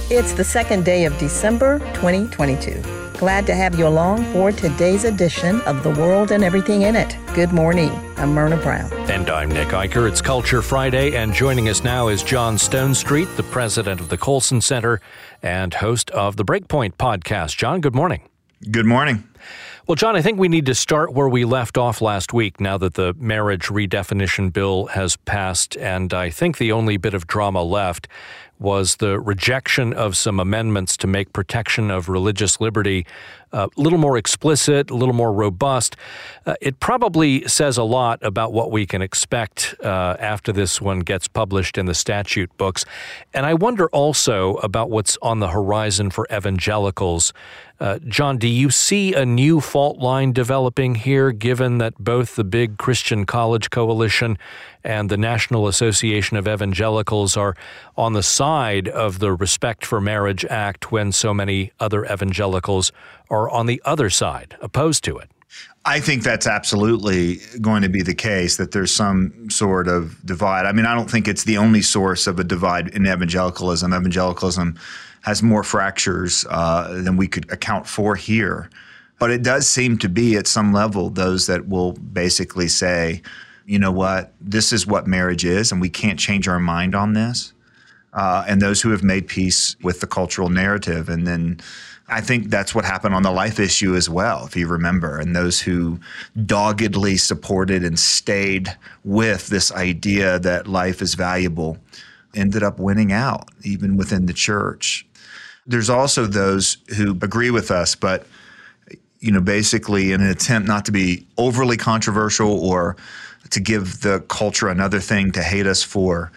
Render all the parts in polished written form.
It's the second day of December 2022. Glad to have you along for today's edition of The World and Everything in It. Good morning. I'm Myrna Brown. And I'm Nick Eicher. It's Culture Friday, and joining us now is John Stonestreet, the president of the Colson Center and host of the Breakpoint podcast. John, good morning. Good morning. Well, John, I think we need to start where we left off last week now that the marriage redefinition bill has passed, and I think the only bit of drama left was the rejection of some amendments to make protection of religious liberty a little more explicit, a little more robust. It probably says a lot about what we can expect after this one gets published in the statute books. And I wonder also about what's on the horizon for evangelicals. John, do you see a new fault line developing here, given that both the big Christian College Coalition and the National Association of Evangelicals are on the side of the Respect for Marriage Act when so many other evangelicals are on the other side, opposed to it? I think that's absolutely going to be the case, that there's some sort of divide. I mean, I don't think it's the only source of a divide in evangelicalism. Evangelicalism has more fractures than we could account for here. But it does seem to be, at some level, those that will basically say, you know what, this is what marriage is, and we can't change our mind on this. And those who have made peace with the cultural narrative. And then I think that's what happened on the life issue as well, if you remember. And those who doggedly supported and stayed with this idea that life is valuable ended up winning out, even within the church. There's also those who agree with us, but basically in an attempt not to be overly controversial or to give the culture another thing to hate us for,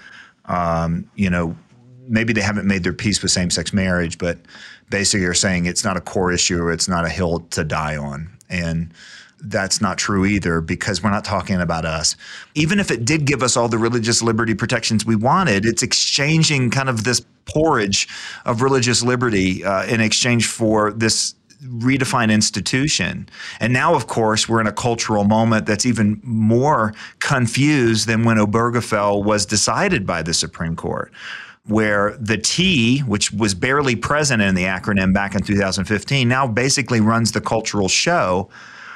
maybe they haven't made their peace with same-sex marriage, but basically are saying it's not a core issue or it's not a hill to die on. And that's not true either, because we're not talking about us. Even if it did give us all the religious liberty protections we wanted, it's exchanging kind of this porridge of religious liberty in exchange for this redefined institution. And now, of course, we're in a cultural moment that's even more confused than when Obergefell was decided by the Supreme Court, where the T, which was barely present in the acronym back in 2015, now basically runs the cultural show.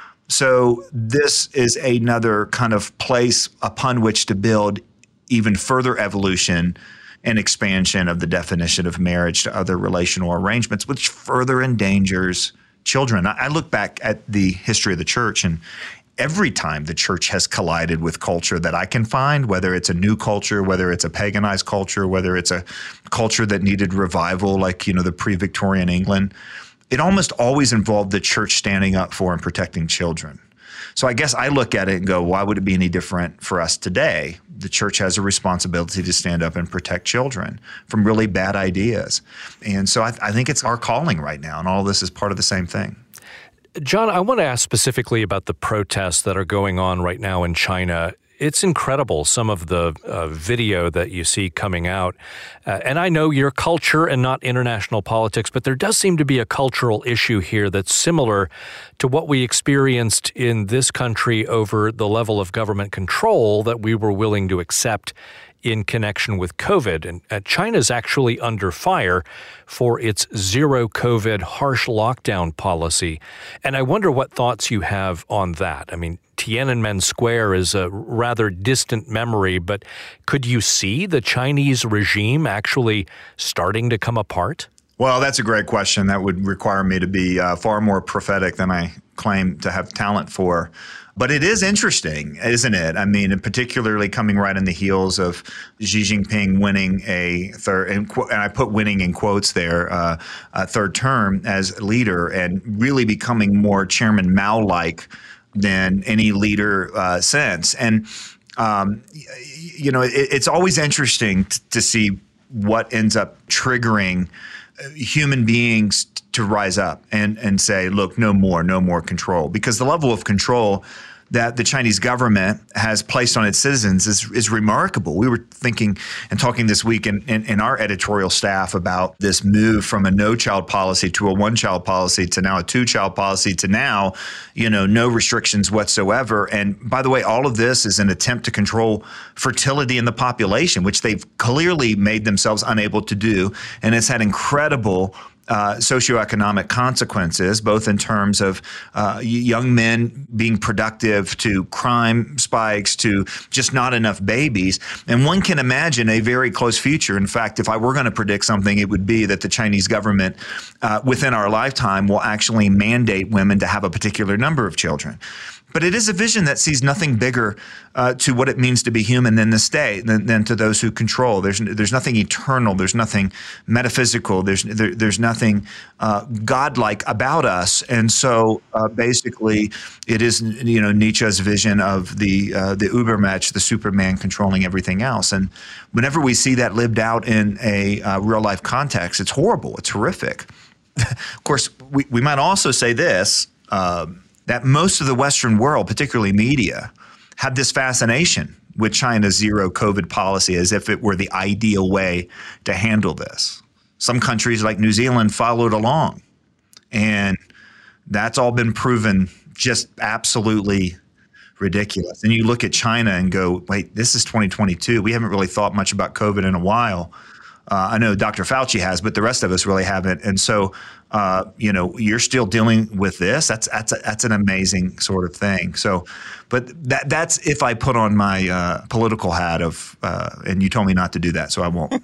So this is another kind of place upon which to build even further evolution and expansion of the definition of marriage to other relational arrangements, which further endangers children. I look back at the history of the church, and every time the church has collided with culture that I can find, whether it's a new culture, whether it's a paganized culture, whether it's a culture that needed revival, like, the pre-Victorian England, it almost always involved the church standing up for and protecting children. So I guess I look at it and go, why would it be any different for us today? The church has a responsibility to stand up and protect children from really bad ideas. And so I think it's our calling right now, and all this is part of the same thing. John, I want to ask specifically about the protests that are going on right now in China. It's incredible, some of the video that you see coming out. And I know you're culture and not international politics, but there does seem to be a cultural issue here that's similar to what we experienced in this country over the level of government control that we were willing to accept in connection with COVID. And China's actually under fire for its zero COVID harsh lockdown policy. And I wonder what thoughts you have on that. I mean, Tiananmen Square is a rather distant memory, but could you see the Chinese regime actually starting to come apart? Well, that's a great question. That would require me to be far more prophetic than I claim to have talent for. But it is interesting, isn't it? I mean, and particularly coming right in the heels of Xi Jinping winning a third, and I put winning in quotes there, a third term as leader, and really becoming more Chairman Mao-like than any leader since. And, it's always interesting to see what ends up triggering human beings to rise up and say, look, no more control. Because the level of control that the Chinese government has placed on its citizens is remarkable. We were thinking and talking this week in our editorial staff about this move from a no-child policy to a one-child policy to now a two-child policy to now, no restrictions whatsoever. And by the way, all of this is an attempt to control fertility in the population, which they've clearly made themselves unable to do. And it's had incredible socioeconomic consequences, both in terms of young men being productive to crime spikes to just not enough babies. And one can imagine a very close future. In fact, if I were going to predict something, it would be that the Chinese government within our lifetime will actually mandate women to have a particular number of children. But it is a vision that sees nothing bigger to what it means to be human than the state, than to those who control. There's nothing eternal. There's nothing metaphysical. There's nothing godlike about us. And so basically, it is Nietzsche's vision of the Übermensch, the Superman controlling everything else. And whenever we see that lived out in a real life context, it's horrible. It's horrific. Of course, we might also say this. That most of the Western world, particularly media, have this fascination with China's zero COVID policy as if it were the ideal way to handle this. Some countries like New Zealand followed along, and that's all been proven just absolutely ridiculous. And you look at China and go, wait, this is 2022. We haven't really thought much about COVID in a while. I know Dr. Fauci has, but the rest of us really haven't. And so, you're still dealing with this. That's an amazing sort of thing. So, but that's if I put on my political hat of, and you told me not to do that, so I won't.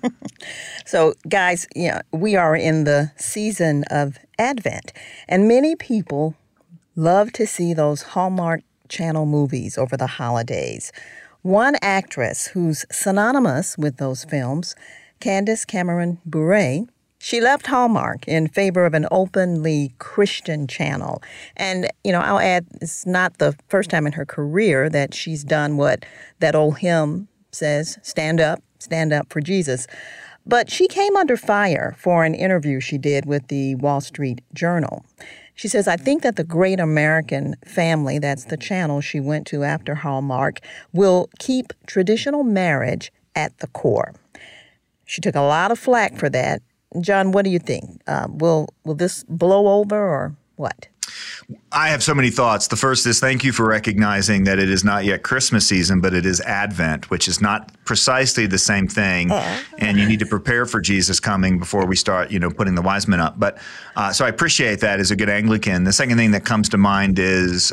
So, guys, we are in the season of Advent, and many people love to see those Hallmark Channel movies over the holidays. One actress who's synonymous with those films, Candace Cameron Bure, she left Hallmark in favor of an openly Christian channel. And, I'll add, it's not the first time in her career that she's done what that old hymn says, stand up for Jesus. But she came under fire for an interview she did with the Wall Street Journal. She says, I think that the Great American Family, that's the channel she went to after Hallmark, will keep traditional marriage at the core. She took a lot of flack for that. John, what do you think? Will this blow over or what? I have so many thoughts. The first is thank you for recognizing that it is not yet Christmas season, but it is Advent, which is not precisely the same thing. And you need to prepare for Jesus coming before we start, putting the wise men up. But so I appreciate that as a good Anglican. The second thing that comes to mind is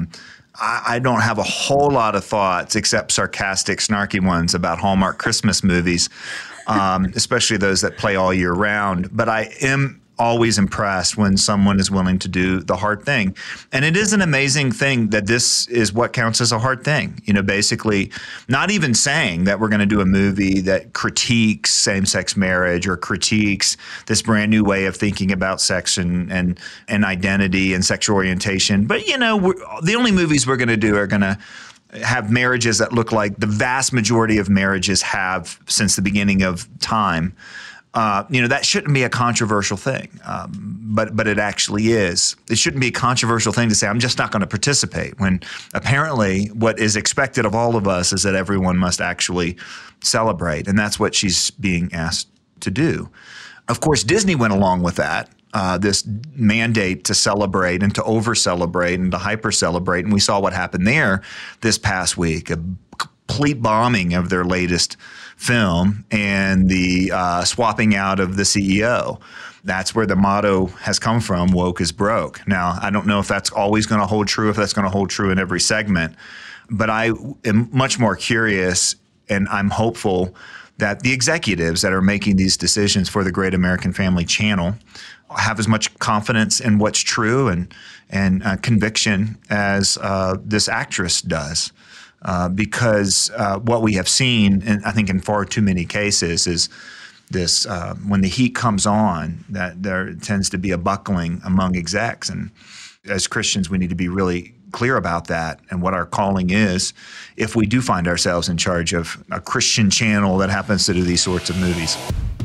I don't have a whole lot of thoughts except sarcastic, snarky ones about Hallmark Christmas movies. Especially those that play all year round. But I am always impressed when someone is willing to do the hard thing. And it is an amazing thing that this is what counts as a hard thing. Basically not even saying that we're going to do a movie that critiques same-sex marriage or critiques this brand new way of thinking about sex and identity and sexual orientation. But, the only movies we're going to do are going to have marriages that look like the vast majority of marriages have since the beginning of time. That shouldn't be a controversial thing, but it actually is. It shouldn't be a controversial thing to say, I'm just not going to participate, when apparently what is expected of all of us is that everyone must actually celebrate, and that's what she's being asked to do. Of course, Disney went along with that. This mandate to celebrate and to over-celebrate and to hyper-celebrate. And we saw what happened there this past week, a complete bombing of their latest film and the swapping out of the CEO. That's where the motto has come from, woke is broke. Now, I don't know if that's always going to hold true, if that's going to hold true in every segment, but I am much more curious and I'm hopeful that the executives that are making these decisions for the Great American Family channel have as much confidence in what's true and conviction as this actress does. Because what we have seen, and I think in far too many cases, is this when the heat comes on, that there tends to be a buckling among execs. And as Christians, we need to be really clear about that and what our calling is if we do find ourselves in charge of a Christian channel that happens to do these sorts of movies.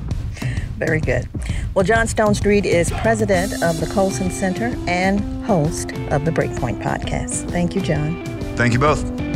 Very good. Well, John Stonestreet is president of the Colson Center and host of the Breakpoint podcast. Thank you, John. Thank you both.